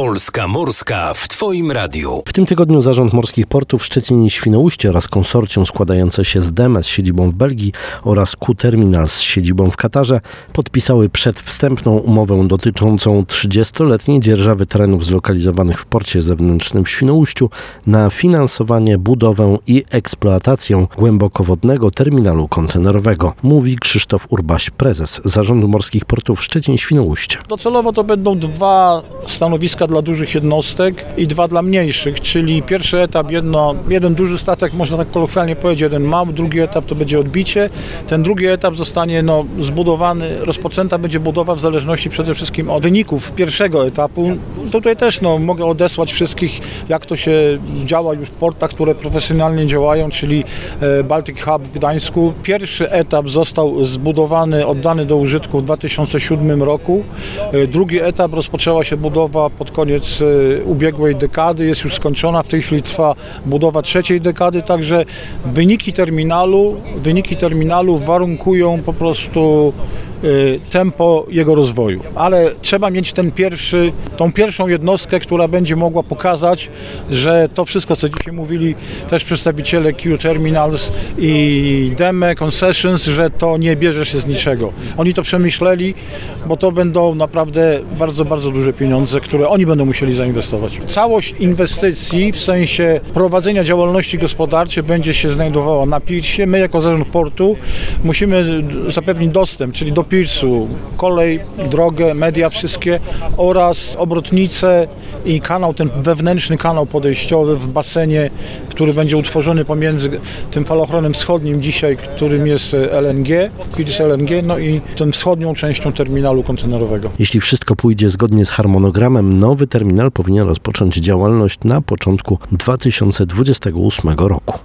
Polska Morska w Twoim radiu. W tym tygodniu Zarząd Morskich Portów Szczecin i Świnoujście oraz konsorcjum składające się z DEME z siedzibą w Belgii oraz Q-Terminal z siedzibą w Katarze podpisały przedwstępną umowę dotyczącą 30-letniej dzierżawy terenów zlokalizowanych w porcie zewnętrznym w Świnoujściu na finansowanie, budowę i eksploatację głębokowodnego terminalu kontenerowego, mówi Krzysztof Urbaś, prezes Zarządu Morskich Portów Szczecin i Świnoujście. Docelowo to będą 2 stanowiska dla dużych jednostek i 2 dla mniejszych, czyli pierwszy etap, jeden duży statek, można tak kolokwialnie powiedzieć, jeden mały, drugi etap to będzie odbicie. Ten drugi etap zostanie zbudowany, rozpoczęta będzie budowa w zależności przede wszystkim od wyników pierwszego etapu. Tutaj też mogę odesłać wszystkich, jak to się działa już w portach, które profesjonalnie działają, czyli Baltic Hub w Gdańsku. Pierwszy etap został zbudowany, oddany do użytku w 2007 roku. Drugi etap rozpoczęła się budowa pod koniec ubiegłej dekady, jest już skończona, w tej chwili trwa budowa trzeciej dekady, także wyniki terminalu warunkują po prostu tempo jego rozwoju, ale trzeba mieć tą pierwszą jednostkę, która będzie mogła pokazać, że to wszystko, co dzisiaj mówili też przedstawiciele Q-Terminals i DEME Concessions, że to nie bierze się z niczego. Oni to przemyśleli, bo to będą naprawdę bardzo, bardzo duże pieniądze, które oni będą musieli zainwestować. Całość inwestycji w sensie prowadzenia działalności gospodarczej będzie się znajdowała na pirsie. My jako Zarząd Portu musimy zapewnić dostęp, czyli do pirsu, kolej, drogę, media wszystkie oraz obrotnice i kanał, ten wewnętrzny kanał podejściowy w basenie, który będzie utworzony pomiędzy tym falochronem wschodnim dzisiaj, którym jest LNG, pirs LNG, i tą wschodnią częścią terminalu kontenerowego. Jeśli wszystko pójdzie zgodnie z harmonogramem, nowy terminal powinien rozpocząć działalność na początku 2028 roku.